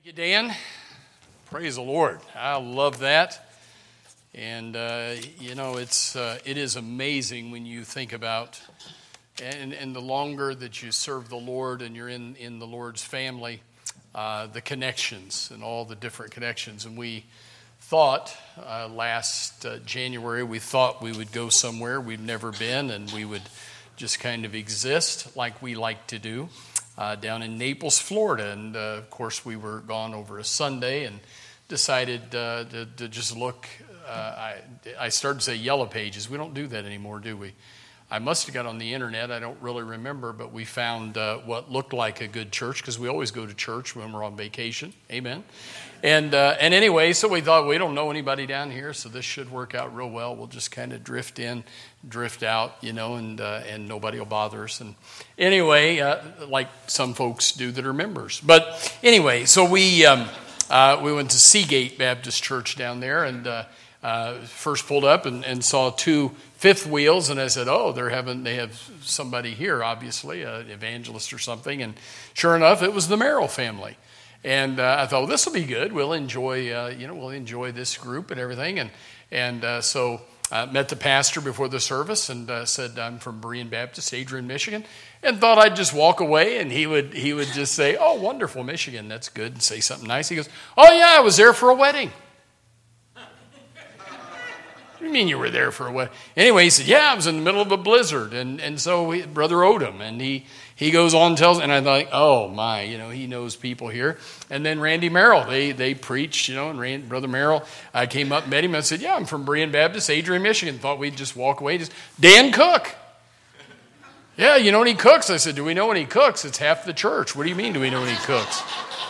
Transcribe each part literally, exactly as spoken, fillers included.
Thank you, Dan. Praise the Lord. I love that. And, uh, you know, it's uh, it is amazing when you think about, and, and the longer that you serve the Lord and you're in, in the Lord's family, uh, the connections and all the different connections. And we thought uh, last uh, January, we thought we would go somewhere we've never been, and we would just kind of exist like we like to do. Uh, down in Naples, Florida, and uh, of course we were gone over a Sunday and decided uh, to, to just look. Uh, I, I started to say Yellow Pages. We don't do that anymore, do we? I must have got on the internet. I don't really remember, but we found uh, what looked like a good church, because we always go to church when we're on vacation. Amen. And uh, and anyway, so we thought, we don't know anybody down here, so this should work out real well. We'll just kind of drift in, drift out, you know, and uh, and nobody will bother us. And anyway, uh, like some folks do that are members. But anyway, so we um, uh, we went to Seagate Baptist Church down there, and uh, uh, first pulled up and, and saw two fifth wheels, and I said, oh, they're having they have somebody here, obviously, an evangelist or something. And sure enough, it was the Merrill family. And uh, I thought, well, this will be good. We'll enjoy, uh, you know, we'll enjoy this group and everything. And and uh, so I met the pastor before the service and uh, said, I'm from Berean Baptist, Adrian, Michigan, and thought I'd just walk away and he would he would just say, oh, wonderful, Michigan, that's good, and say something nice. He goes, oh yeah, I was there for a wedding. What do you mean you were there for a wedding? Anyway, he said, yeah, I was in the middle of a blizzard, and and so we, Brother Odom, and he. He goes on and tells, and I thought, oh my, you know, he knows people here. And then Randy Merrill, they they preached, you know, and Rand, Brother Merrill, I came up, met him, and said, yeah, I'm from Berean Baptist, Adrian, Michigan. Thought we'd just walk away. Just Dan Cook. Yeah, you know when he cooks? I said, do we know when he cooks? It's half the church. What do you mean, do we know when he cooks?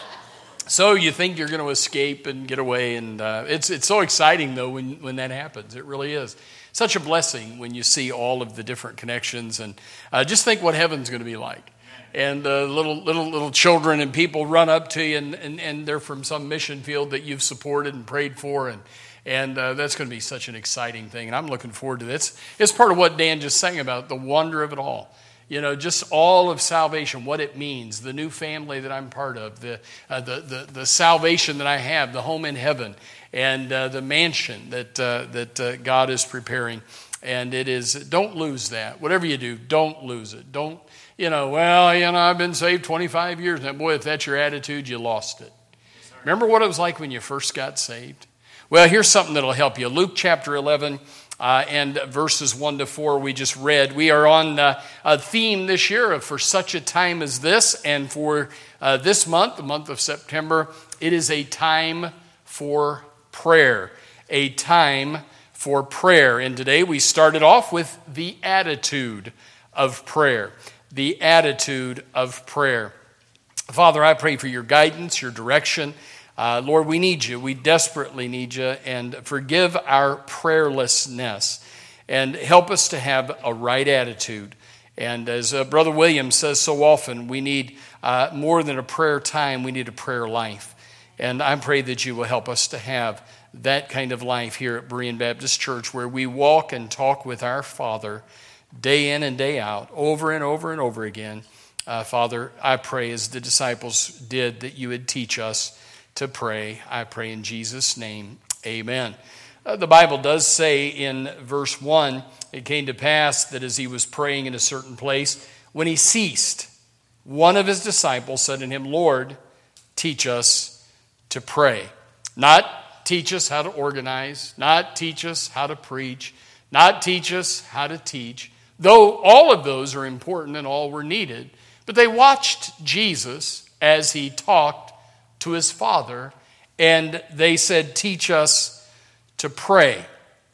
So you think you're going to escape and get away, and uh, it's it's so exciting, though, when, when that happens. It really is. Such a blessing when you see all of the different connections, and uh, just think what heaven's going to be like. And uh, little little little children and people run up to you, and, and, and they're from some mission field that you've supported and prayed for, and and uh, that's going to be such an exciting thing. And I'm looking forward to this. It's part of what Dan just sang about, the wonder of it all. You know, just all of salvation, what it means, the new family that I'm part of, the uh, the, the the salvation that I have, the home in heaven, and uh, the mansion that uh, that uh, God is preparing. And it is, don't lose that. Whatever you do, don't lose it. Don't, you know, well, you know, I've been saved twenty-five years now. Boy, if that's your attitude, you lost it. Remember what it was like when you first got saved? Well, here's something that'll help you. Luke chapter eleven. Uh, and verses one to four we just read. We are on uh, a theme this year of For Such a Time as This. And for uh, this month, the month of September, it is a time for prayer. A time for prayer. And today we started off with the attitude of prayer. The attitude of prayer. Father, I pray for your guidance, your direction. Uh, Lord, we need you. We desperately need you. And forgive our prayerlessness. And help us to have a right attitude. And as uh, Brother William says so often, we need uh, more than a prayer time. We need a prayer life. And I pray that you will help us to have that kind of life here at Berean Baptist Church, where we walk and talk with our Father day in and day out, over and over and over again. Uh, Father, I pray as the disciples did that you would teach us to pray. I pray in Jesus' name, amen. Uh, the Bible does say in verse one, it came to pass that as he was praying in a certain place, when he ceased, one of his disciples said to him, Lord, teach us to pray. Not teach us how to organize, not teach us how to preach, not teach us how to teach, though all of those are important and all were needed. But they watched Jesus as he talked to his Father, and they said, teach us to pray.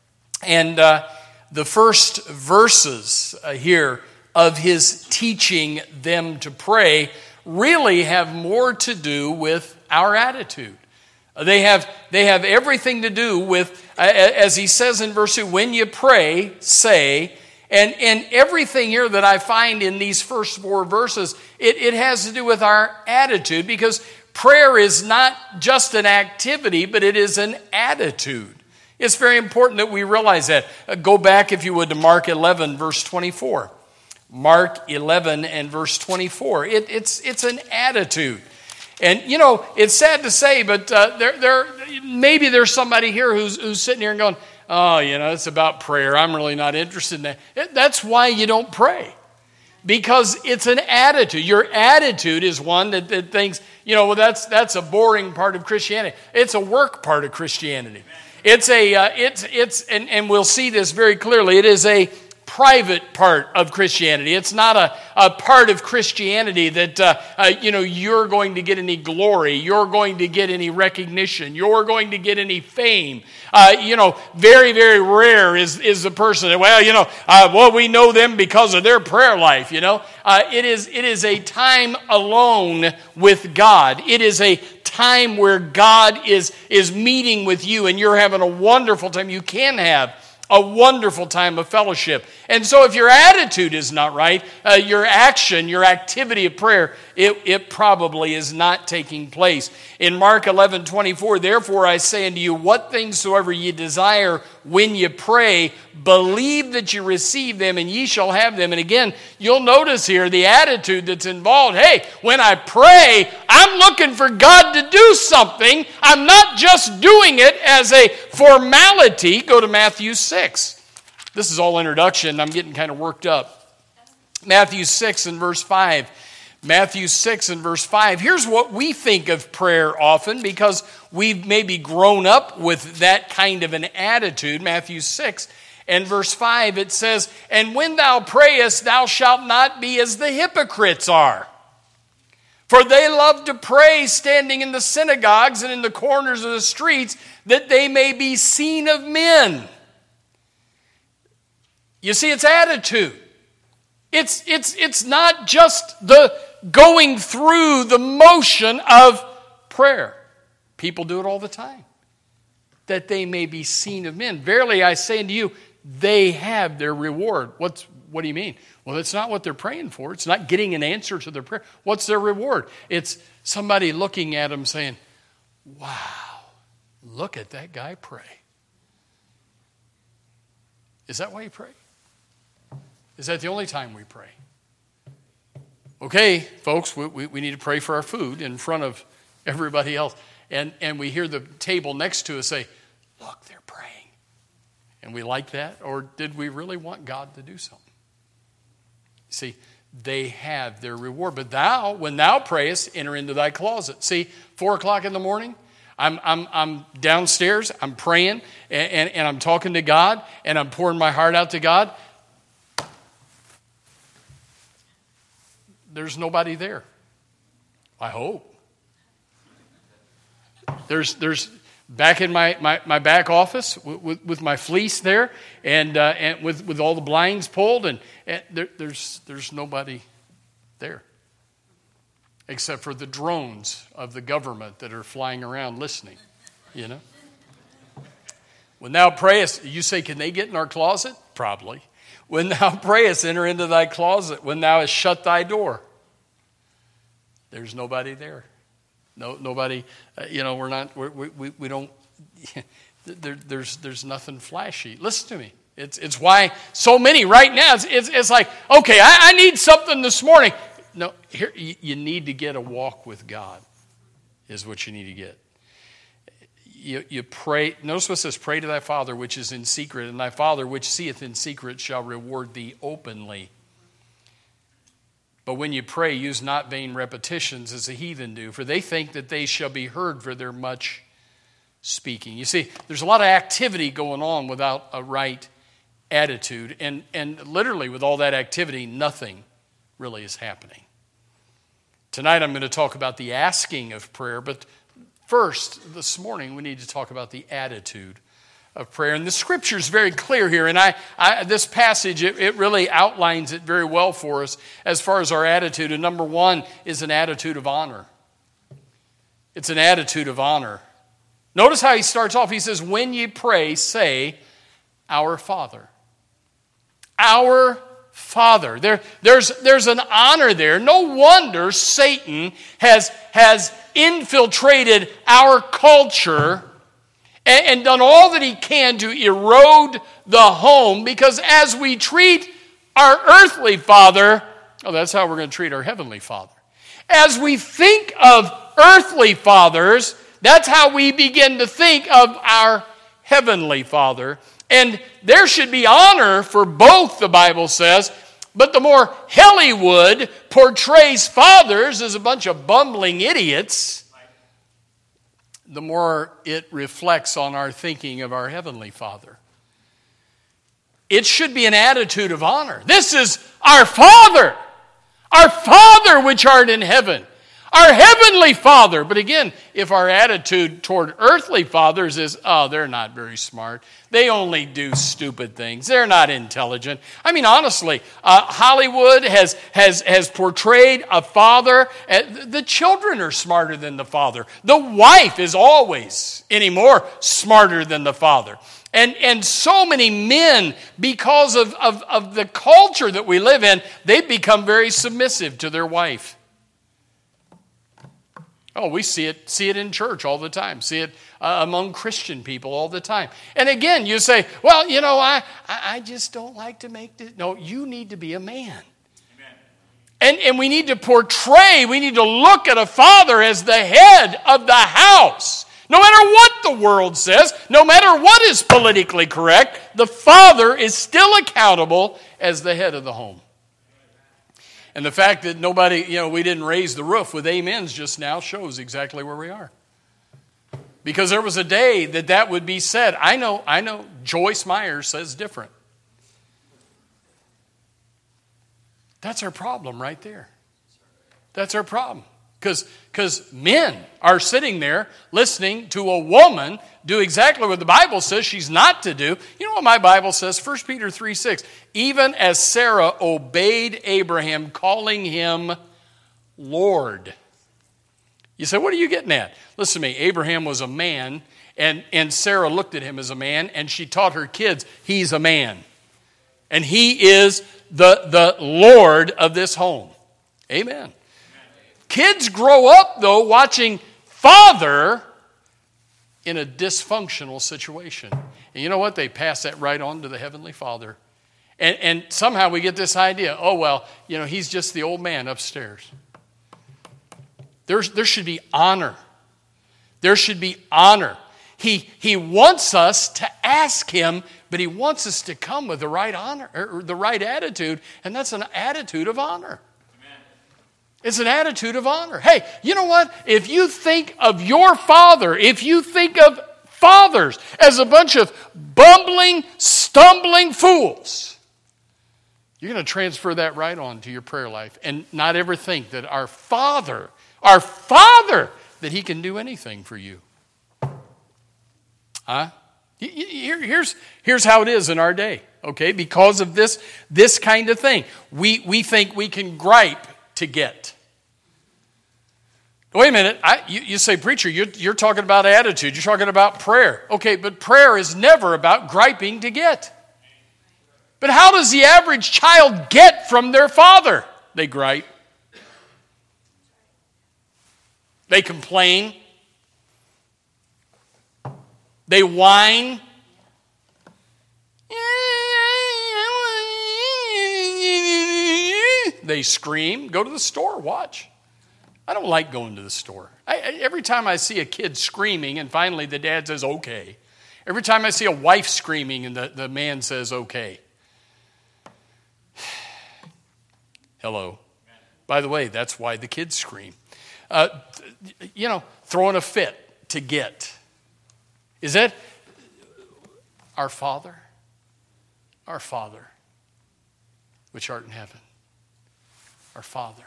And uh, the first verses uh, here of his teaching them to pray really have more to do with our attitude. They have, they have everything to do with, uh, as he says in verse two, when you pray, say, and, and everything here that I find in these first four verses, it, it has to do with our attitude, because prayer is not just an activity, but it is an attitude. It's very important that we realize that. Uh, go back, if you would, to Mark eleven, verse twenty-four. Mark eleven and verse twenty-four. It, it's, it's an attitude. And, you know, it's sad to say, but uh, there, there, maybe there's somebody here who's, who's sitting here and going, oh, you know, it's about prayer. I'm really not interested in that. It, that's why you don't pray. Because it's an attitude. Your attitude is one that, that thinks, you know, well, that's that's a boring part of Christianity. It's a work part of Christianity. It's a, uh, it's, it's, and, and we'll see this very clearly. It is a private part of Christianity. It's not a, a part of Christianity that, uh, uh, you know, you're going to get any glory. You're going to get any recognition. You're going to get any fame. Uh, you know, very, very rare is, is the person that, well, you know, uh, well, we know them because of their prayer life, you know. Uh, it is, it is a time alone with God. It is a time where God is, is meeting with you and you're having a wonderful time. You can have a wonderful time of fellowship. And so if your attitude is not right, uh, your action, your activity of prayer, it, it probably is not taking place. In Mark eleven twenty-four, therefore I say unto you, what things soever ye desire when ye pray, believe that you receive them and ye shall have them. And again, you'll notice here the attitude that's involved. Hey, when I pray, I'm looking for God to do something. I'm not just doing it as a formality. Go to Matthew six. This is all introduction. I'm getting kind of worked up. Matthew six and verse five. Matthew six and verse five. Here's what we think of prayer often because we've maybe grown up with that kind of an attitude. Matthew six and verse five, it says, and when thou prayest, thou shalt not be as the hypocrites are. For they love to pray standing in the synagogues and in the corners of the streets, that they may be seen of men. You see, it's attitude. It's, it's, it's not just the going through the motion of prayer. People do it all the time. That they may be seen of men. Verily I say unto you, they have their reward. What's, what do you mean? Well, it's not what they're praying for. It's not getting an answer to their prayer. What's their reward? It's somebody looking at them saying, wow, look at that guy pray. Is that why you pray? Is that the only time we pray? Okay, folks, we, we, we need to pray for our food in front of everybody else. And, and we hear the table next to us say, look, they're praying. And we like that? Or did we really want God to do something? See, they have their reward. But thou, when thou prayest, enter into thy closet. See, four o'clock in the morning, I'm, I'm, I'm downstairs, I'm praying, and, and, and I'm talking to God, and I'm pouring my heart out to God. There's nobody there. I hope. There's there's back in my, my, my back office with, with, with my fleece there and uh, and with, with all the blinds pulled and, and there, there's there's nobody there except for the drones of the government that are flying around listening, you know. When thou prayest, you say, can they get in our closet? Probably. When thou prayest, enter into thy closet. When thou hast shut thy door, there's nobody there. No, nobody. Uh, you know, we're not. We're, we we we don't. there, there's there's nothing flashy. Listen to me. It's it's why so many right now. It's it's, it's like, okay, I, I need something this morning. No, here you, you need to get a walk with God. Is what you need to get. You, you pray. Notice what it says, pray to thy Father which is in secret, and thy Father which seeth in secret shall reward thee openly. But when you pray, use not vain repetitions as the heathen do, for they think that they shall be heard for their much speaking. You see, there's a lot of activity going on without a right attitude, and, and literally with all that activity, nothing really is happening. Tonight I'm going to talk about the asking of prayer, but first, this morning, we need to talk about the attitude of prayer. And the scripture is very clear here. And I, I this passage, it, it really outlines it very well for us as far as our attitude. And number one is an attitude of honor. It's an attitude of honor. Notice how he starts off. He says, when ye pray, say, our Father. Our Father. There, there's, there's an honor there. No wonder Satan has, has infiltrated our culture and, and done all that he can to erode the home, because as we treat our earthly father, oh, that's how we're going to treat our heavenly Father. As we think of earthly fathers, that's how we begin to think of our heavenly Father. And there should be honor for both, the Bible says. But the more Hollywood portrays fathers as a bunch of bumbling idiots, the more it reflects on our thinking of our heavenly Father. It should be an attitude of honor. This is our Father, our Father which art in heaven, our heavenly Father. But again, if our attitude toward earthly fathers is, oh, they're not very smart, they only do stupid things, they're not intelligent. I mean, honestly, uh, Hollywood has, has, has portrayed a father. Uh, the children are smarter than the father. The wife is always anymore smarter than the father. And, and so many men, because of, of, of the culture that we live in, they've become very submissive to their wife. Oh, we see it see it in church all the time. See it uh, among Christian people all the time. And again, you say, well, you know, I, I just don't like to make this. No, you need to be a man. Amen. And, and we need to portray, we need to look at a father as the head of the house. No matter what the world says, no matter what is politically correct, the father is still accountable as the head of the home. And the fact that nobody, you know, we didn't raise the roof with amens just now shows exactly where we are. Because there was a day that that would be said. I know, I know Joyce Meyer says different. That's our problem right there. That's our problem. Because because men are sitting there listening to a woman do exactly what the Bible says she's not to do. You know what my Bible says? First Peter three six. Even as Sarah obeyed Abraham, calling him Lord. You say, what are you getting at? Listen to me. Abraham was a man, and, and Sarah looked at him as a man, and she taught her kids, he's a man. And he is the, the Lord of this home. Amen. Kids grow up, though, watching father in a dysfunctional situation. And you know what? They pass that right on to the Heavenly Father. And, and somehow we get this idea, oh, well, you know, he's just the old man upstairs. There's, there should be honor. There should be honor. He, he wants us to ask him, but he wants us to come with the right honor, or the right attitude, and that's an attitude of honor. It's an attitude of honor. Hey, you know what? If you think of your father, if you think of fathers as a bunch of bumbling, stumbling fools, you're going to transfer that right on to your prayer life and not ever think that our Father, our Father, that he can do anything for you. Huh? Here, here's, here's how it is in our day, okay? Because of this, this kind of thing. We, we think we can gripe to get. Wait a minute. I, you, you say, preacher, you're, you're talking about attitude. You're talking about prayer. Okay, but prayer is never about griping to get. But how does the average child get from their father? They gripe. They complain. They whine. They scream. Go to the store, watch. I don't like going to the store. I, I, every time I see a kid screaming and finally the dad says, okay. Every time I see a wife screaming and the, the man says, okay. Hello. By the way, that's why the kids scream. Uh, you know, throwing a fit to get. Is that our Father? Our Father, which art in heaven. Our Father.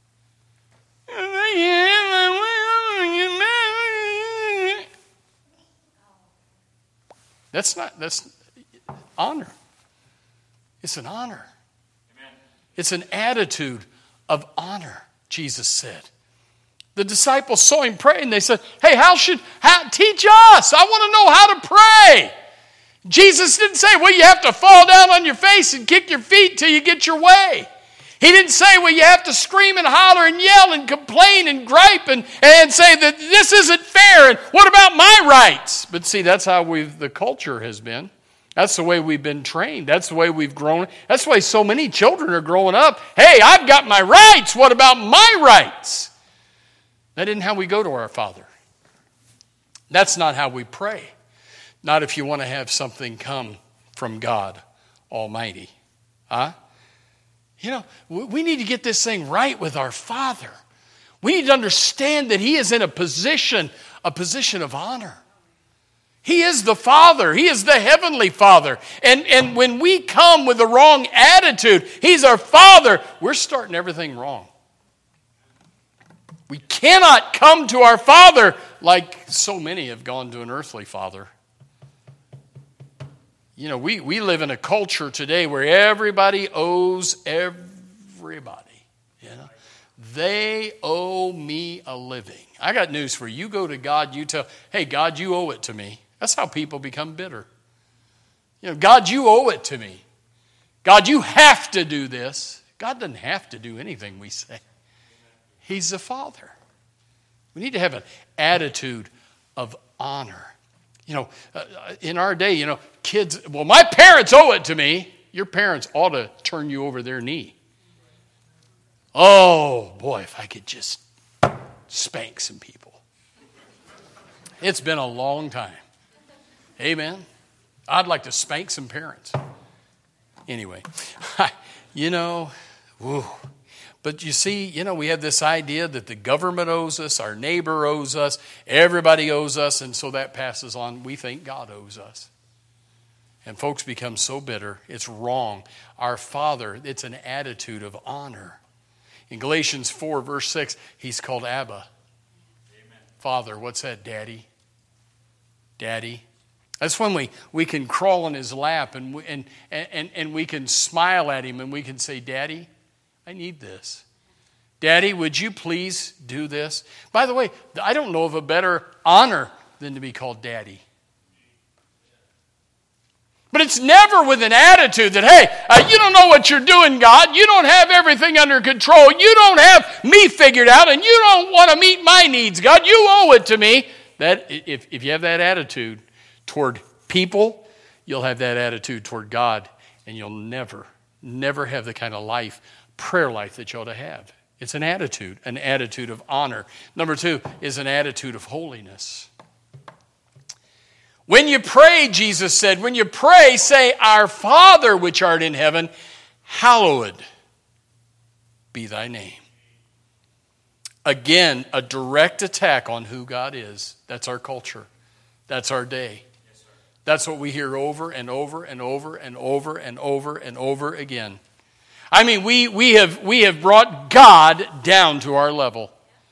That's not, that's honor. It's an honor. Amen. It's an attitude of honor, Jesus said. The disciples saw him pray and they said, hey, how should, how, teach us. I want to know how to pray. Jesus didn't say, well, you have to fall down on your face and kick your feet till you get your way. He didn't say, well, you have to scream and holler and yell and complain and gripe and, and say that this isn't fair and what about my rights? But see, that's how we've, the culture has been. That's the way we've been trained. That's the way we've grown. That's the way so many children are growing up. Hey, I've got my rights. What about my rights? That isn't how we go to our Father. That's not how we pray. Not if you want to have something come from God Almighty. Huh? You know, we need to get this thing right with our Father. We need to understand that He is in a position, a position of honor. He is the Father. He is the Heavenly Father. And, and when we come with the wrong attitude, He's our Father, we're starting everything wrong. We cannot come to our Father like so many have gone to an earthly father. You know, we, we live in a culture today where everybody owes everybody. You know, they owe me a living. I got news for you. You go to God, you tell, hey, God, you owe it to me. That's how people become bitter. You know, God, you owe it to me. God, you have to do this. God doesn't have to do anything we say. He's the Father. We need to have an attitude of honor. You know, uh, in our day, you know, kids, well, my parents owe it to me. Your parents ought to turn you over their knee. Oh, boy, if I could just spank some people. It's been a long time. Amen. I'd like to spank some parents. Anyway, you know, whew. But you see, you know, we have this idea that the government owes us, our neighbor owes us, everybody owes us, and so that passes on. We think God owes us. And folks become so bitter. It's wrong. Our Father, it's an attitude of honor. In Galatians four, verse six, He's called Abba. Amen. Father, what's that, Daddy? Daddy. That's when we, we can crawl in His lap and, we, and, and, and we can smile at Him and we can say, Daddy, I need this. Daddy, would you please do this? By the way, I don't know of a better honor than to be called Daddy. But it's never with an attitude that, hey, uh, you don't know what you're doing, God. You don't have everything under control. You don't have me figured out, and you don't want to meet my needs, God. You owe it to me. That if, if you have that attitude toward people, you'll have that attitude toward God, and you'll never, never have the kind of life, prayer life that you ought to have. It's an attitude, an attitude of honor. Number two is an attitude of holiness. When you pray, Jesus said, when you pray, say, Our Father which art in heaven, hallowed be thy name. Again, a direct attack on who God is. That's our culture. That's our day. Yes, that's what we hear over and over and over and over and over and over again. I mean, we, we have we have brought God down to our level.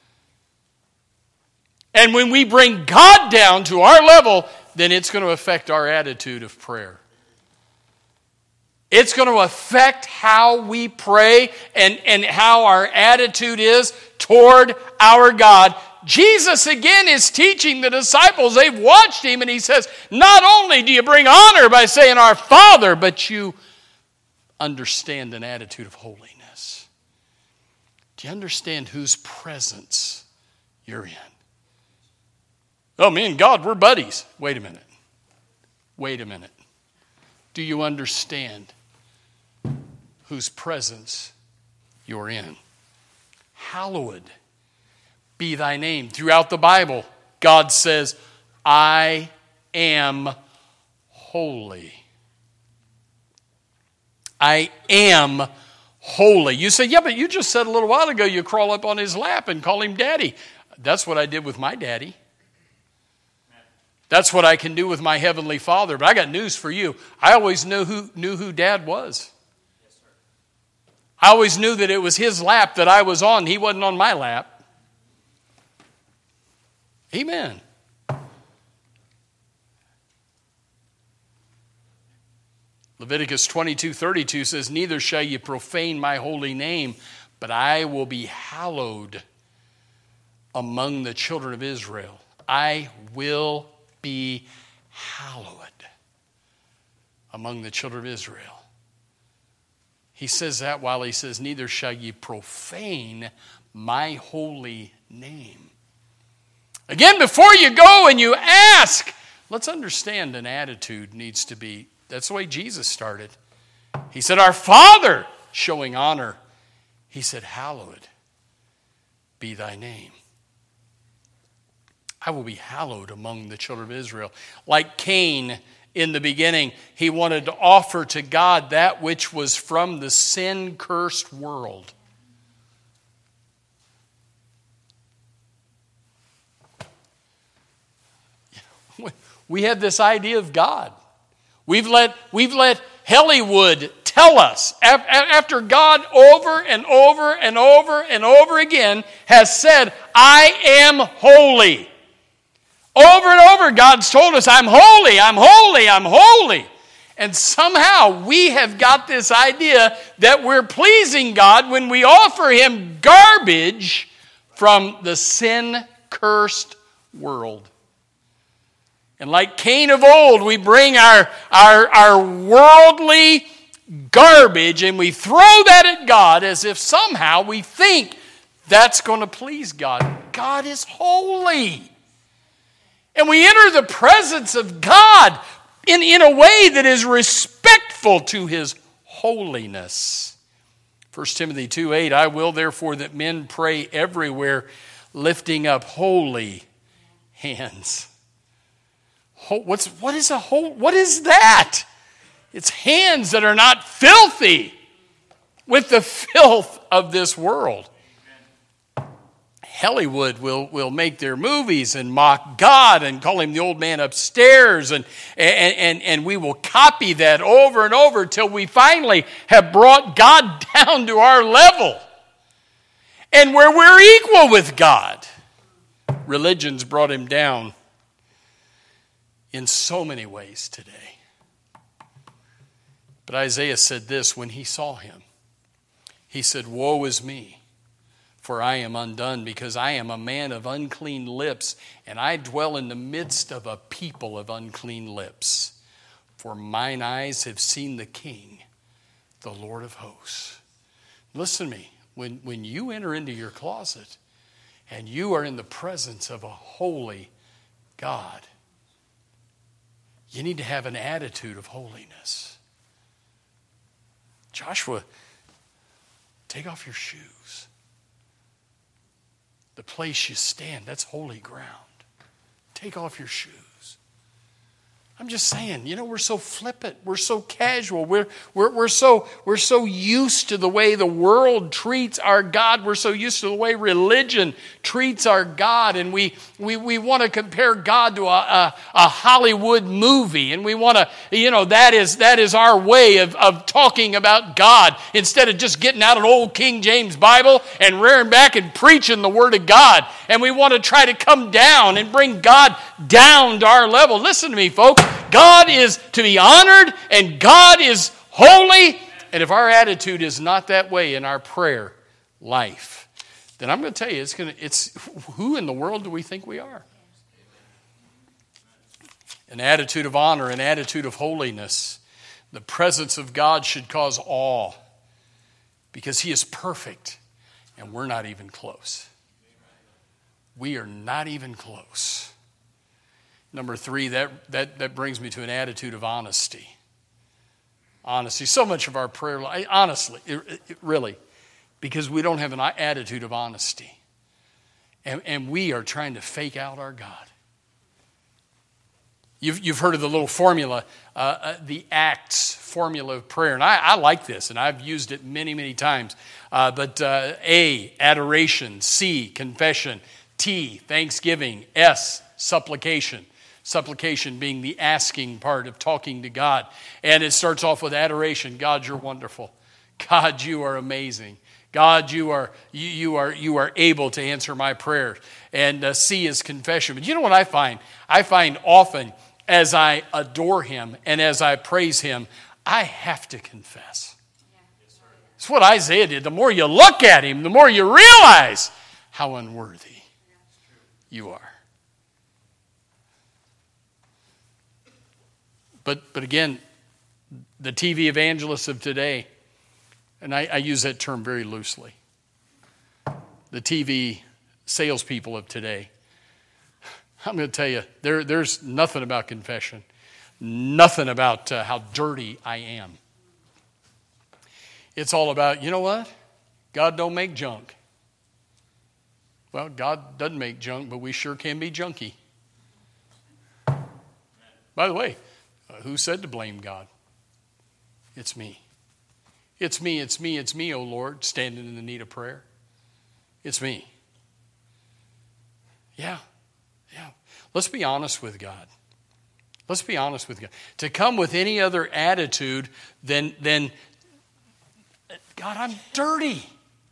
And when we bring God down to our level, then it's going to affect our attitude of prayer. It's going to affect how we pray and, and how our attitude is toward our God. Jesus, again, is teaching the disciples. They've watched Him, and He says, not only do you bring honor by saying Our Father, but you understand an attitude of holiness. Do you understand whose presence you're in? Oh, me and God, we're buddies. Wait a minute. Wait a minute. Do you understand whose presence you're in? Hallowed be thy name. Throughout the Bible, God says, I am holy. I am holy. You say, yeah, but you just said a little while ago you crawl up on His lap and call Him Daddy. That's what I did with my daddy. That's what I can do with my Heavenly Father. But I got news for you. I always knew who, knew who Dad was. Yes, sir. I always knew that it was His lap that I was on. He wasn't on my lap. Amen. Leviticus twenty-two thirty-two says, neither shall you profane my holy name, but I will be hallowed among the children of Israel. I will be hallowed among the children of Israel. He says that while he says, neither shall ye profane my holy name. Again, before you go and you ask, let's understand an attitude needs to be, that's the way Jesus started. He said, Our Father, showing honor. He said, hallowed be thy name. I will be hallowed among the children of Israel. Like Cain in the beginning, he wanted to offer to God that which was from the sin-cursed world. We have this idea of God. We've let, we've let Hollywood tell us, after God over and over and over and over again has said, I am holy. Over and over, God's told us, I'm holy, I'm holy, I'm holy. And somehow we have got this idea that we're pleasing God when we offer Him garbage from the sin-cursed world. And like Cain of old, we bring our, our, our worldly garbage and we throw that at God as if somehow we think that's going to please God. God is holy. And we enter the presence of God in, in a way that is respectful to His holiness. First Timothy two eight, I will therefore that men pray everywhere, lifting up holy hands. What's, what is a whole, what is that? It's hands that are not filthy with the filth of this world. Hollywood will, will make their movies and mock God and call Him the old man upstairs, and, and, and, and we will copy that over and over till we finally have brought God down to our level. And where we're equal with God. Religion's brought Him down in so many ways today. But Isaiah said this when he saw Him. He said, woe is me, for I am undone, because I am a man of unclean lips, and I dwell in the midst of a people of unclean lips. For mine eyes have seen the King, the Lord of hosts. Listen to me. When, when you enter into your closet and you are in the presence of a holy God, you need to have an attitude of holiness. Joshua, take off your shoes. The place you stand, that's holy ground. Take off your shoes. I'm just saying, you know, we're so flippant. We're so casual. We're, we're, we're, so, we're so used to the way the world treats our God. We're so used to the way religion treats our God. And we, we, we want to compare God to a, a, a Hollywood movie. And we want to, you know, that is, that is our way of, of talking about God. Instead of just getting out an old King James Bible and rearing back and preaching the Word of God. And we want to try to come down and bring God down to our level. Listen to me, folks. God is to be honored and God is holy. And if our attitude is not that way in our prayer life, then I'm going to tell you, it's going to, it's who in the world do we think we are? An attitude of honor, an attitude of holiness. The presence of God should cause awe because He is perfect and we're not even close. We are not even close. Number three, that, that, that brings me to an attitude of honesty. Honesty. So much of our prayer life, honestly, it, it, really, because we don't have an attitude of honesty. And, and we are trying to fake out our God. You've, you've heard of the little formula, uh, uh, the ACTS formula of prayer. And I, I like this, and I've used it many, many times. Uh, but uh, A, adoration. C, confession. T, thanksgiving. S, supplication. Supplication being the asking part of talking to God. And it starts off with adoration. God, you're wonderful. God, you are amazing. God, you are you, you are you are able to answer my prayers. And uh, C is confession. But you know what I find? I find often as I adore Him and as I praise Him, I have to confess. It's what Isaiah did. The more you look at Him, the more you realize how unworthy you are. But but again, the T V evangelists of today, and I, I use that term very loosely, the T V salespeople of today, I'm going to tell you, there, there's nothing about confession, nothing about uh, how dirty I am. It's all about, you know what? God don't make junk. Well, God doesn't make junk, but we sure can be junky. By the way, uh, who said to blame God? It's me. It's me, it's me, it's me, O Lord, standing in the need of prayer. It's me. Yeah, yeah. Let's be honest with God. Let's be honest with God. To come with any other attitude than, than God, I'm dirty.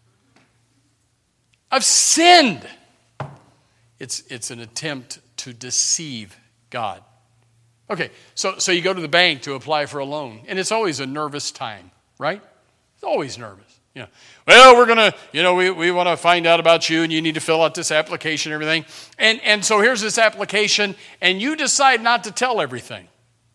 I've sinned. It's, it's an attempt to deceive God. Okay, so, so you go to the bank to apply for a loan, and it's always a nervous time, right? It's always nervous. You know, well, we're going to, you know, we, we want to find out about you, and you need to fill out this application and everything. And, and so here's this application, and you decide not to tell everything.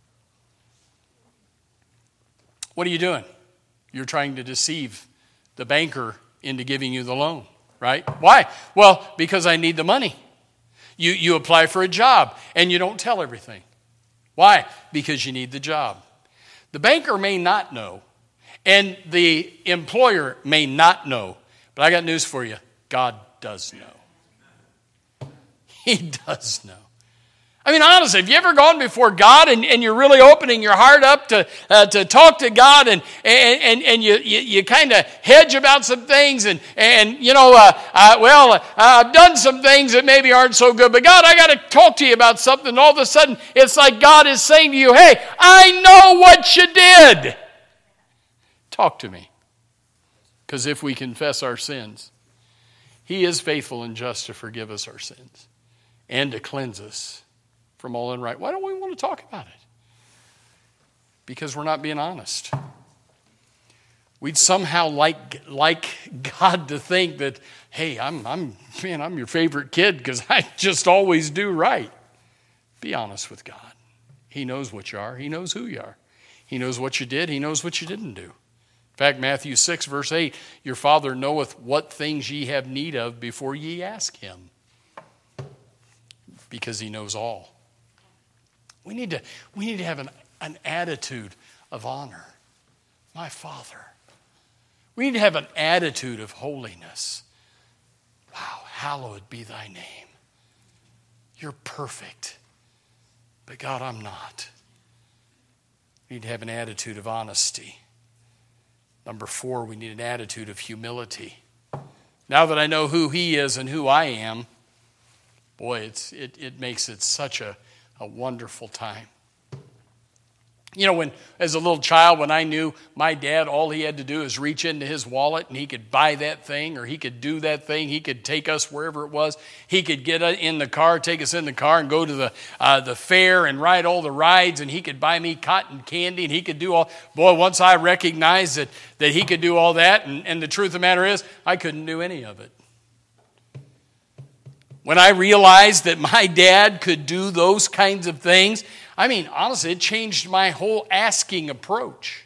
What are you doing? You're trying to deceive the banker into giving you the loan, right? Why? Well, because I need the money. You, you apply for a job, and you don't tell everything. Why? Because you need the job. The banker may not know, and the employer may not know, but I got news for you. God does know. He does know. I mean, honestly, have you ever gone before God and, and you're really opening your heart up to uh, to talk to God, and and and, and you you, you kind of hedge about some things, and and you know, uh, uh, well, uh, I've done some things that maybe aren't so good, but God, I got to talk to you about something. And all of a sudden, it's like God is saying to you, "Hey, I know what you did. Talk to me." Because if we confess our sins, He is faithful and just to forgive us our sins and to cleanse us from all unright. Why don't we want to talk about it? Because we're not being honest. We'd somehow like like God to think that, hey, I'm I'm man, I'm your favorite kid because I just always do right. Be honest with God. He knows what you are. He knows who you are. He knows what you did. He knows what you didn't do. In fact, Matthew six, verse eight, your Father knoweth what things ye have need of before ye ask Him, because He knows all. We need to, we need to have an, an attitude of honor. My Father. We need to have an attitude of holiness. Wow, hallowed be thy name. You're perfect. But God, I'm not. We need to have an attitude of honesty. Number four, we need an attitude of humility. Now that I know who He is and who I am, boy, it's, it, it makes it such a A wonderful time. You know, when as a little child, when I knew my dad, all he had to do is reach into his wallet and he could buy that thing, or he could do that thing. He could take us wherever it was. He could get in the car, take us in the car and go to the uh, the fair and ride all the rides, and he could buy me cotton candy, and he could do all. Boy, once I recognized that, that he could do all that, and, and the truth of the matter is, I couldn't do any of it. When I realized that my dad could do those kinds of things, I mean, honestly, it changed my whole asking approach.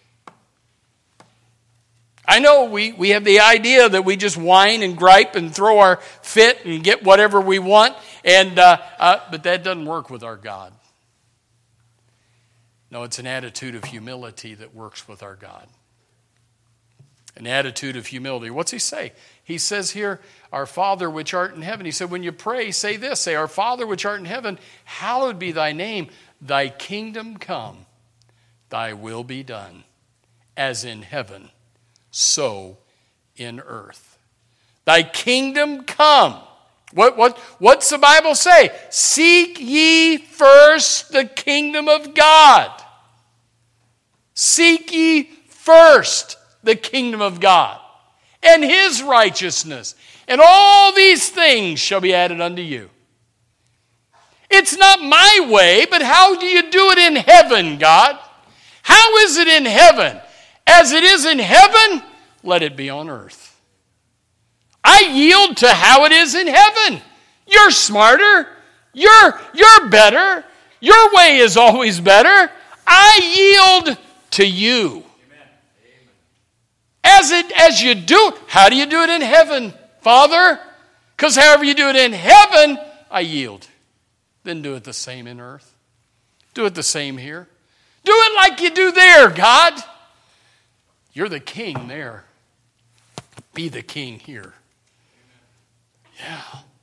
I know we, we have the idea that we just whine and gripe and throw our fit and get whatever we want, and uh, uh, but that doesn't work with our God. No, it's an attitude of humility that works with our God. An attitude of humility. What's He say? He says here, our Father which art in heaven. He said, when you pray, say this. Say, our Father which art in heaven, hallowed be thy name. Thy kingdom come. Thy will be done. As in heaven, so in earth. Thy kingdom come. What, what, what's the Bible say? Seek ye first the kingdom of God. Seek ye first the kingdom of God and His righteousness, and all these things shall be added unto you. It's not my way, but how do you do it in heaven, God? How is it in heaven? As it is in heaven, let it be on earth. I yield to how it is in heaven. You're smarter. You're, you're better. Your way is always better. I yield to you. As it as you do, how do you do it in heaven, Father? Because however you do it in heaven, I yield. Then do it the same in earth. Do it the same here. Do it like you do there, God. You're the king there. Be the king here. Yeah.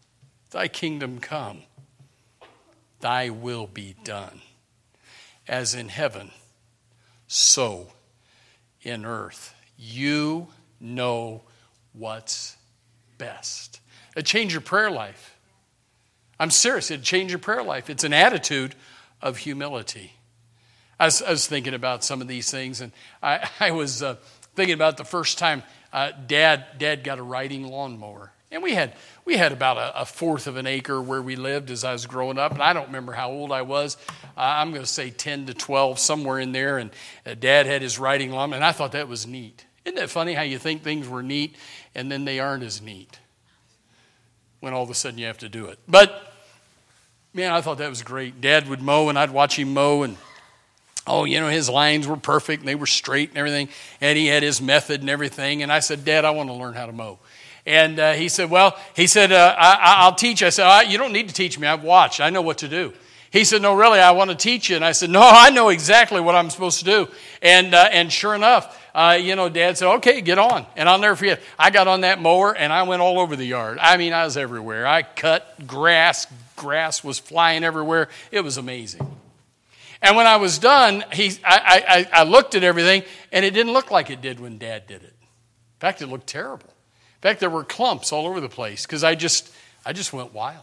thy kingdom come, thy will be done, as in heaven, so in earth. You know what's best. It'd change your prayer life. I'm serious. It'd change your prayer life. It's an attitude of humility. I was, I was thinking about some of these things, and I, I was uh, thinking about the first time uh, Dad Dad got a riding lawnmower. And we had we had about a, a fourth of an acre where we lived as I was growing up, and I don't remember how old I was. Uh, I'm going to say ten to twelve, somewhere in there, and uh, Dad had his riding lawnmower, and I thought that was neat. Isn't that funny how you think things were neat, and then they aren't as neat when all of a sudden you have to do it? But, man, I thought that was great. Dad would mow, and I'd watch him mow, and oh, you know, his lines were perfect, and they were straight and everything, and he had his method and everything. And I said, Dad, I want to learn how to mow. And uh, he said, well, he said, uh, I, I'll teach you. I said, I, you don't need to teach me. I've watched. I know what to do. He said, no, really, I want to teach you. And I said, no, I know exactly what I'm supposed to do. And uh, and sure enough, uh, you know, Dad said, okay, get on. And I'll never forget, I got on that mower, and I went all over the yard. I mean, I was everywhere. I cut grass. Grass was flying everywhere. It was amazing. And when I was done, he, I, I, I looked at everything, and it didn't look like it did when Dad did it. In fact, it looked terrible. In fact, there were clumps all over the place because I just, I just went wild.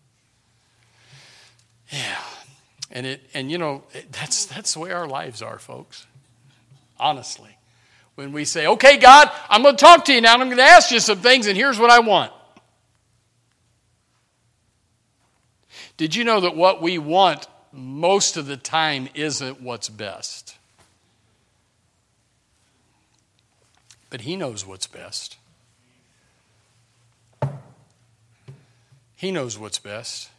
Yeah, and it, and you know, it, that's that's the way our lives are, folks. Honestly, when we say, "Okay, God, I'm going to talk to you now, and I'm going to ask you some things, and here's what I want." Did you know that what we want most of the time isn't what's best? But He knows what's best. He knows what's best.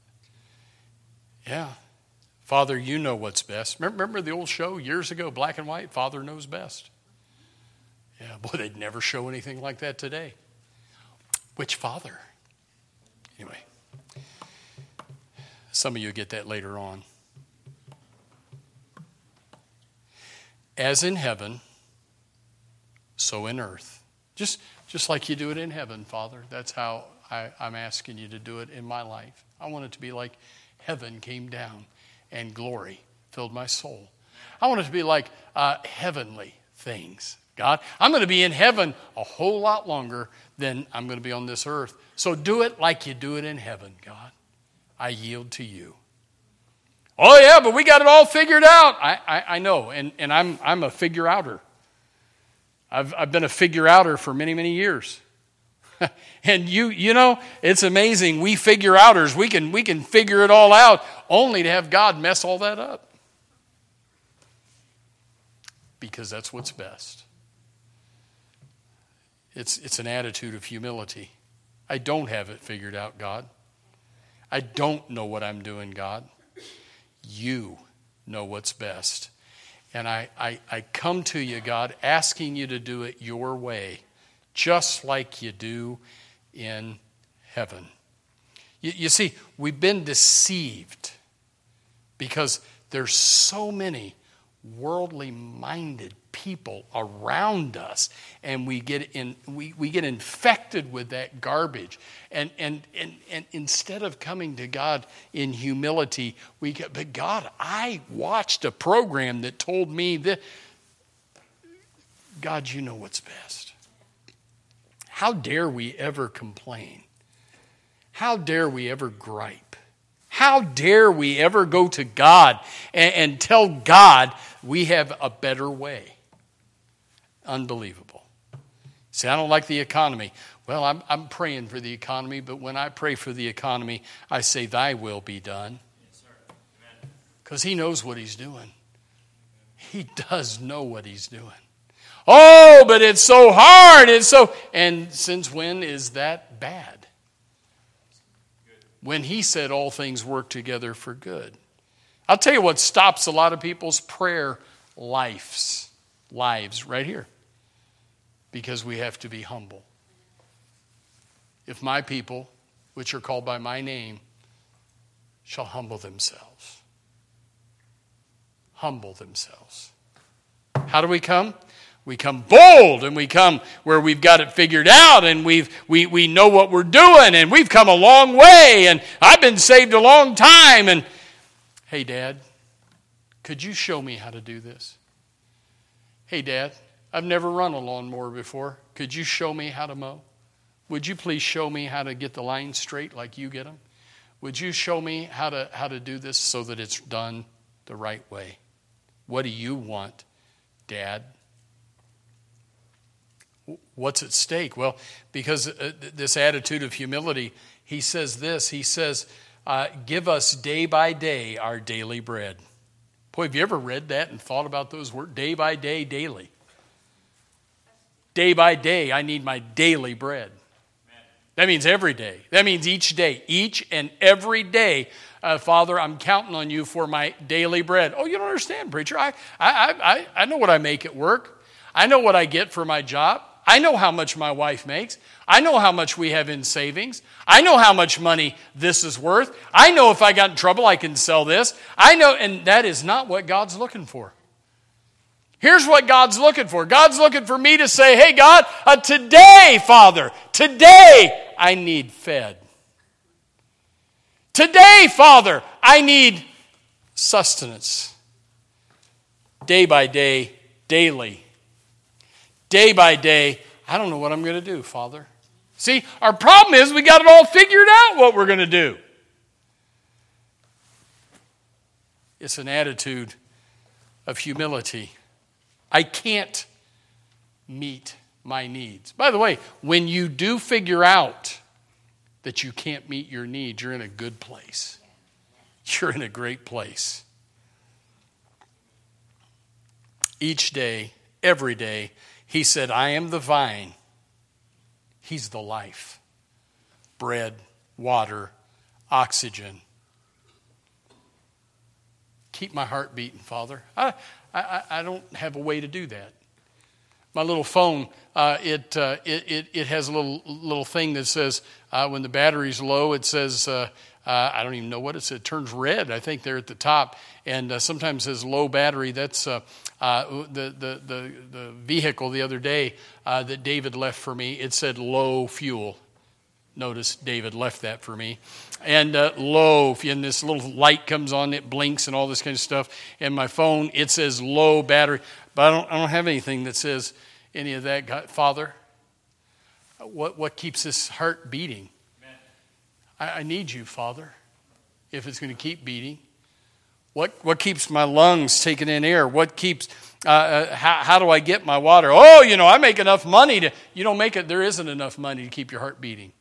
Yeah. Father, you know what's best. Remember the old show years ago, black and white? Father knows best. Yeah, boy, they'd never show anything like that today. Which father? Anyway, some of you get that later on. As in heaven, so in earth. Just, just like you do it in heaven, Father. That's how I, I'm asking you to do it in my life. I want it to be like heaven came down and glory filled my soul. I want it to be like uh, heavenly things. God, I'm going to be in heaven a whole lot longer than I'm going to be on this earth. So do it like you do it in heaven, God. I yield to you. Oh, yeah, but we got it all figured out. I, I, I know, and, and I'm, I'm a figure-outer. I've, I've been a figure-outer for many, many years. And you you know, it's amazing. We figure-outers, we can, we can figure it all out only to have God mess all that up. Because that's what's best. It's, it's an attitude of humility. I don't have it figured out, God. I don't know what I'm doing, God. You know what's best. And I, I, I come to you, God, asking you to do it your way, just like you do in heaven. You, you see, we've been deceived because there's so many worldly minded people around us, and we get in we, we get infected with that garbage, and and and and instead of coming to God in humility, we get, but God, I watched a program that told me that, God, you know what's best. How dare we ever complain? How dare we ever gripe? How dare we ever go to God and, and tell God we have a better way? Unbelievable. See, I don't like the economy. Well, I'm, I'm praying for the economy, but when I pray for the economy, I say, thy will be done. Because he knows what he's doing. He does know what he's doing. Oh, but it's so hard. It's so, and since when is that bad? When he said all things work together for good. I'll tell you what stops a lot of people's prayer lives, lives right here. Because we have to be humble. If my people, which are called by my name, shall humble themselves. Humble themselves. How do we come? We come bold, and we come where we've got it figured out, and we've, we, we know what we're doing, and we've come a long way, and I've been saved a long time. And, hey, Dad, could you show me how to do this? Hey, Dad, I've never run a lawnmower before. Could you show me how to mow? Would you please show me how to get the lines straight like you get them? Would you show me how to, how to do this so that it's done the right way? What do you want, Dad? What's at stake? Well, because uh, this attitude of humility, he says this. He says, uh, give us day by day our daily bread. Boy, have you ever read that and thought about those words? Day by day, daily. Day by day, I need my daily bread. That means every day. That means each day. Each and every day, uh, Father, I'm counting on you for my daily bread. Oh, you don't understand, preacher. I, I, I, I know what I make at work. I know what I get for my job. I know how much my wife makes. I know how much we have in savings. I know how much money this is worth. I know if I got in trouble, I can sell this. I know, and that is not what God's looking for. Here's what God's looking for. God's looking for me to say, hey, God, uh, today, Father, today I need fed. Today, Father, I need sustenance. Day by day, daily. Day by day, I don't know what I'm going to do, Father. See, our problem is we got it all figured out what we're going to do. It's an attitude of humility. I can't meet my needs. By the way, when you do figure out that you can't meet your needs, you're in a good place. You're in a great place. Each day, every day, he said, I am the vine. He's the life. Bread, water, oxygen. Keep my heart beating, Father. I, I, I don't have a way to do that. My little phone, uh, it, uh, it it it has a little little thing that says uh, when the battery's low, it says uh, uh, I don't even know what it says. It turns red. I think there at the top, and uh, sometimes says low battery. That's uh, uh, the, the the the vehicle the other day uh, that David left for me. It said low fuel. Notice David left that for me. And uh, low, and this little light comes on, it blinks and all this kind of stuff. And my phone, it says low battery. But I don't, I don't have anything that says any of that. God, Father, what, what keeps this heart beating? I, I need you, Father, if it's going to keep beating. What, what keeps my lungs taking in air? What keeps, uh, uh, how, how do I get my water? Oh, you know, I make enough money to, you don't make it, there isn't enough money to keep your heart beating.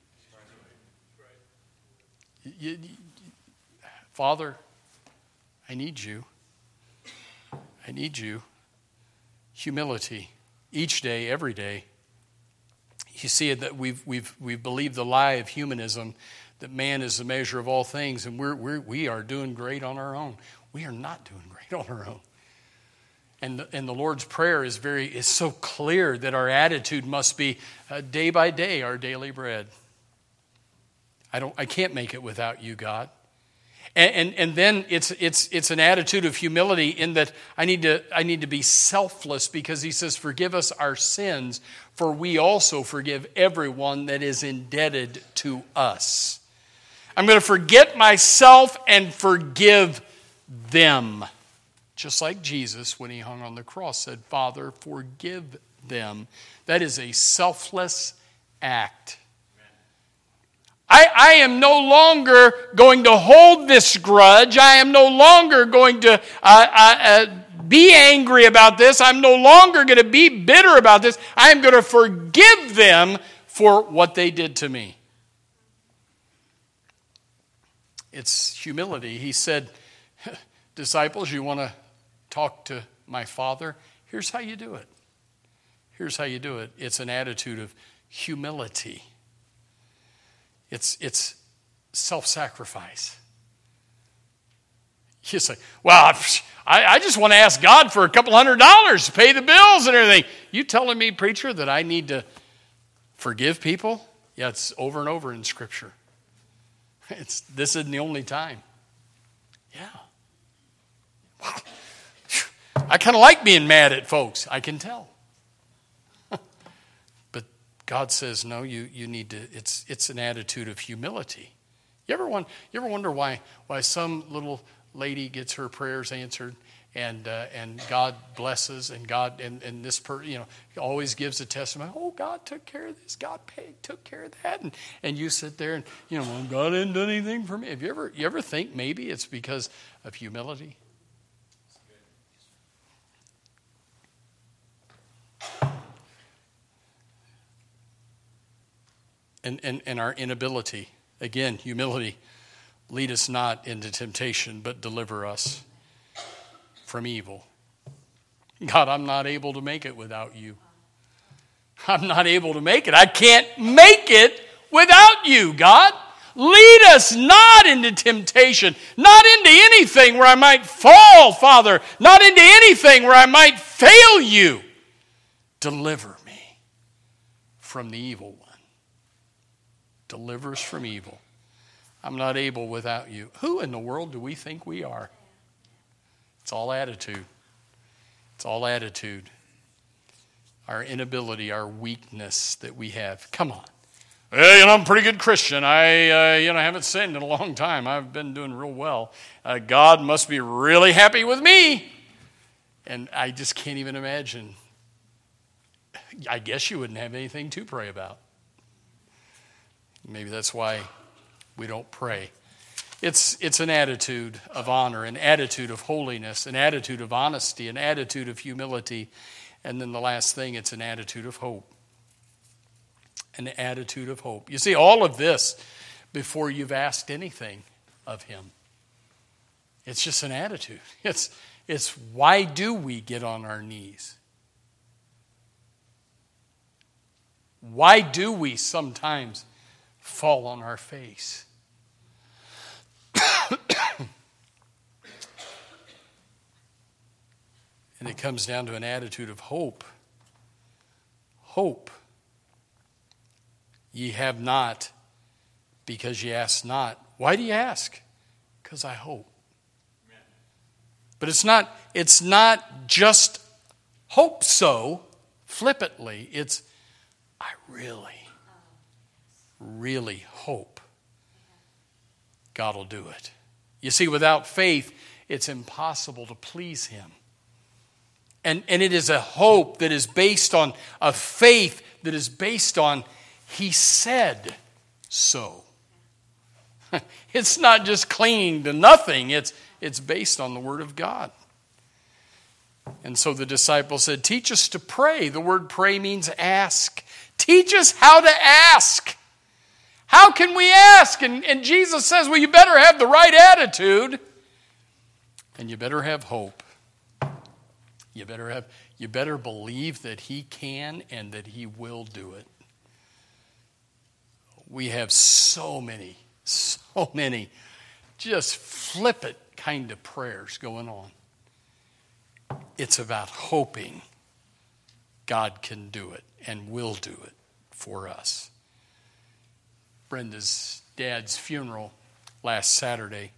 You, you, Father, I need you. I need you. Humility, each day, every day. You see that we've we've we've believed the lie of humanism, that man is the measure of all things, and we're we're we are doing great on our own. We are not doing great on our own. And the, and the Lord's Prayer is very is so clear that our attitude must be uh, day by day our daily bread. I don't. I can't make it without you, God. And, and and then it's it's it's an attitude of humility in that I need to I need to be selfless, because he says, "Forgive us our sins, for we also forgive everyone that is indebted to us." I'm going to forget myself and forgive them, just like Jesus, when he hung on the cross, said, "Father, forgive them." That is a selfless act. I, I am no longer going to hold this grudge. I am no longer going to uh, uh, uh, be angry about this. I'm no longer going to be bitter about this. I am going to forgive them for what they did to me. It's humility. He said, disciples, you want to talk to my Father? Here's how you do it. Here's how you do it. It's an attitude of humility. It's it's self-sacrifice. You say, well, I, I just want to ask God for a couple hundred dollars to pay the bills and everything. You telling me, preacher, that I need to forgive people? Yeah, it's over and over in Scripture. It's this isn't the only time. Yeah. I kind of like being mad at folks. I can tell. God says, no, you, you need to, it's it's an attitude of humility. You ever wonder, you ever wonder why why some little lady gets her prayers answered and uh, and God blesses and God and, and this per, you know always gives a testimony, oh, God took care of this, God paid, took care of that, and and you sit there and you know well, God didn't do anything for me. Have you ever you ever think maybe it's because of humility? And, and, and our inability, again, humility, lead us not into temptation, but deliver us from evil. God, I'm not able to make it without you. I'm not able to make it. I can't make it without you, God. Lead us not into temptation, not into anything where I might fall, Father, not into anything where I might fail you. Deliver me from the evil one. Deliver us from evil. I'm not able without you. Who in the world do we think we are? It's all attitude. It's all attitude. Our inability, our weakness that we have. Come on. Well, you know, I'm a pretty good Christian. I, uh, you know, haven't sinned in a long time. I've been doing real well. Uh, God must be really happy with me. And I just can't even imagine. I guess you wouldn't have anything to pray about. Maybe that's why we don't pray. It's, it's an attitude of honor, an attitude of holiness, an attitude of honesty, an attitude of humility. And then the last thing, it's an attitude of hope. An attitude of hope. You see, all of this before you've asked anything of him. It's just an attitude. It's, it's why do we get on our knees? Why do we sometimes fall on our face? And it comes down to an attitude of hope. Hope. Ye have not because ye ask not. Why do you ask? Because I hope. Amen. But it's not, it's not just hope so flippantly. It's I really really hope God will do it. You see, without faith, it's impossible to please him. And, and it is a hope that is based on a faith that is based on he said so. It's not just clinging to nothing. It's, it's based on the word of God. And so the disciples said, teach us to pray. The word pray means ask. Teach us how to ask. How can we ask? And, and Jesus says, well, you better have the right attitude. And you better have hope. You better have, you better believe that he can and that he will do it. We have so many, so many just flippant kind of prayers going on. It's about hoping God can do it and will do it for us. Brenda's dad's funeral last Saturday,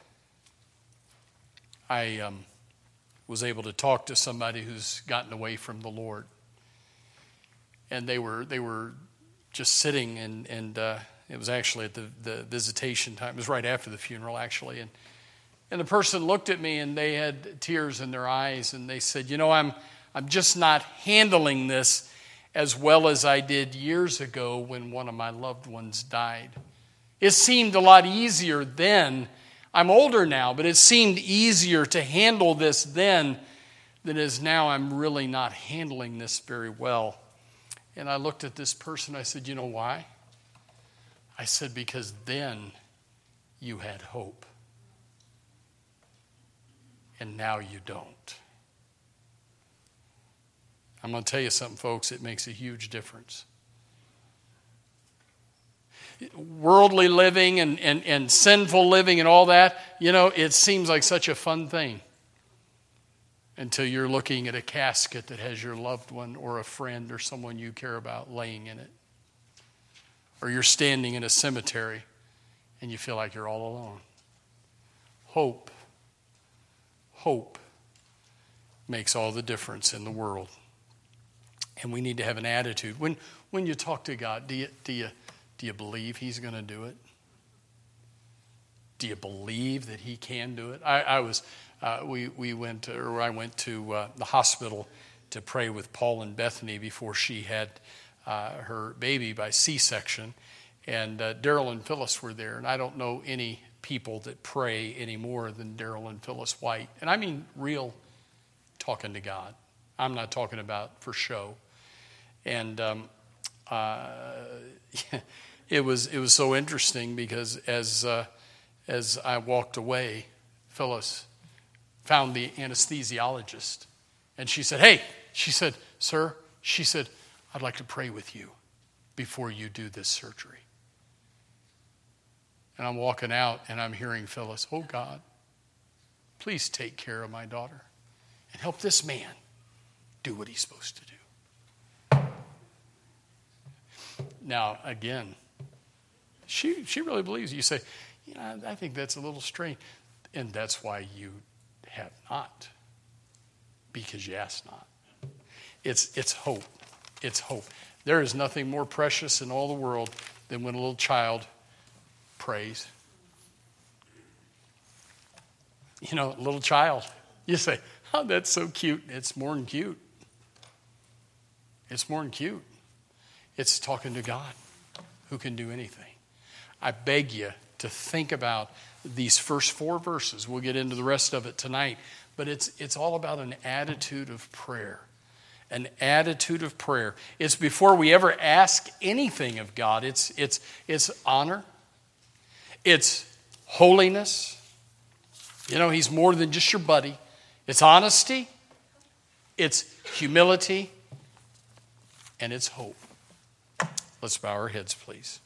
I um, was able to talk to somebody who's gotten away from the Lord, and they were they were just sitting, and and uh, it was actually at the, the visitation time. It was right after the funeral, actually, and and the person looked at me, and they had tears in their eyes, and they said, "You know, I'm I'm just not handling this as well as I did years ago when one of my loved ones died. It seemed a lot easier then. I'm older now, but it seemed easier to handle this then than it is now. I'm really not handling this very well." And I looked at this person, I said, "You know why?" I said, "Because then you had hope. And now you don't." I'm going to tell you something, folks. It makes a huge difference. Worldly living and, and, and sinful living and all that, you know, it seems like such a fun thing until you're looking at a casket that has your loved one or a friend or someone you care about laying in it. Or you're standing in a cemetery and you feel like you're all alone. Hope, hope makes all the difference in the world. And we need to have an attitude. When when you talk to God, do you do you do you believe He's going to do it? Do you believe that He can do it? I, I was uh, we we went to, or I went to uh, the hospital to pray with Paul and Bethany before she had uh, her baby by C-section, and uh, Daryl and Phyllis were there. And I don't know any people that pray any more than Daryl and Phyllis White, and I mean real talking to God. I'm not talking about for show. And um, uh, it was it was so interesting because as uh, as I walked away, Phyllis found the anesthesiologist, and she said, "Hey," she said, "Sir," she said, "I'd like to pray with you before you do this surgery." And I'm walking out, and I'm hearing Phyllis, "Oh God, please take care of my daughter and help this man do what he's supposed to do." Now, again, she she really believes. You say, you know, I think that's a little strange. And that's why you have not. Because you ask not. It's it's hope. It's hope. There is nothing more precious in all the world than when a little child prays. You know, a little child. You say, oh, that's so cute. It's more than cute. It's more than cute. It's talking to God who can do anything. I beg you to think about these first four verses. We'll get into the rest of it tonight. But it's it's all about an attitude of prayer. An attitude of prayer. It's before we ever ask anything of God. It's it's it's honor. It's holiness. You know, He's more than just your buddy. It's honesty. It's humility. And it's hope. Let's bow our heads, please.